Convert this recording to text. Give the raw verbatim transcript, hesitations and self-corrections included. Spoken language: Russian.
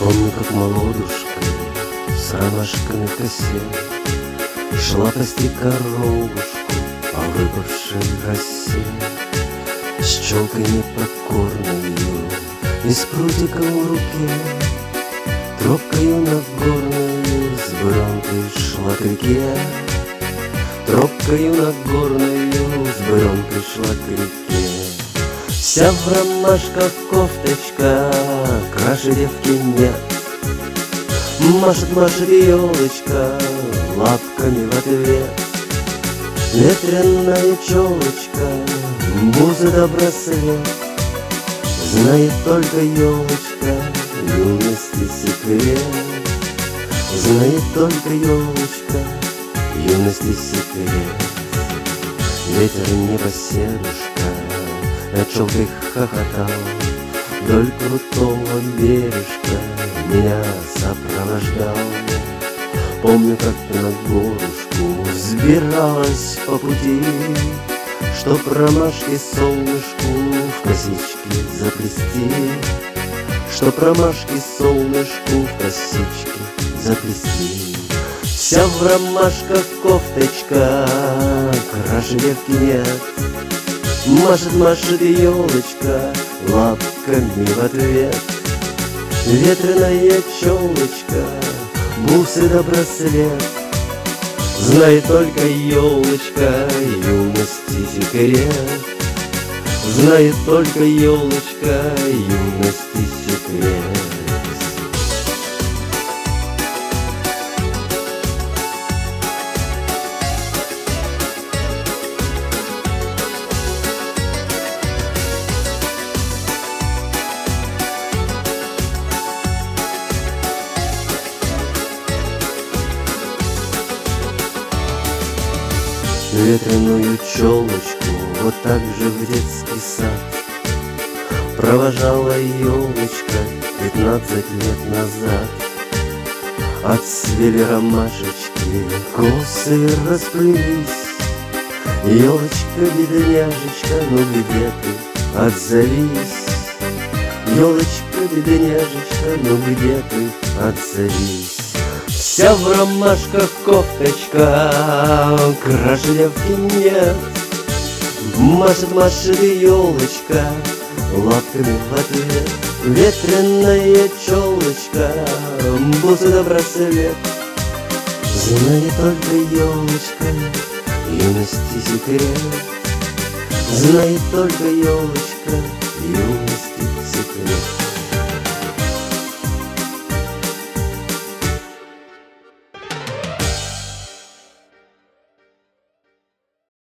Помню, как молодушка с ромашками в косе шла пасти коровушку по выпавшей росе, с челкой непокорною и с прутиком в руке, тропкою нагорною с буренкой шла к реке, тропкою нагорною с буренкой шла к реке. Вся в ромашках кофточка, краше девки нет. Машет, машет елочка лапками в ответ. Ветреная челочка, бузы да браслет. Знает только елочка юности секрет. Знает только елочка юности секрет. Ветер непоседушка над челкой хохотал, вдоль крутого бережка меня сопровождал. Помню, как на горушку взбиралась по пути, чтоб ромашки солнышку в косички заплести, чтоб ромашки солнышку в косички заплести. Вся в ромашках кофточка, краше девки нет. Машет, машет елочка лапками в ответ. Ветреная челочка, бусы да браслет. Знает только елочка юности секрет. Знает только елочка юности секрет. Ветреную челочку вот так же в детский сад провожала елочка пятнадцать лет назад. Отцвели ромашечки, косы расплылись. Елочка, бедняжечка, ну где ты, отзовись. Елочка, бедняжечка, ну где ты, отзовись. Вся в ромашках кофточка, краше девки нет. Машет, машет елочка лапками в ответ. Ветреная челочка, бусы да браслет. Знает только елочка юности секрет. Знает только елочка юности секрет.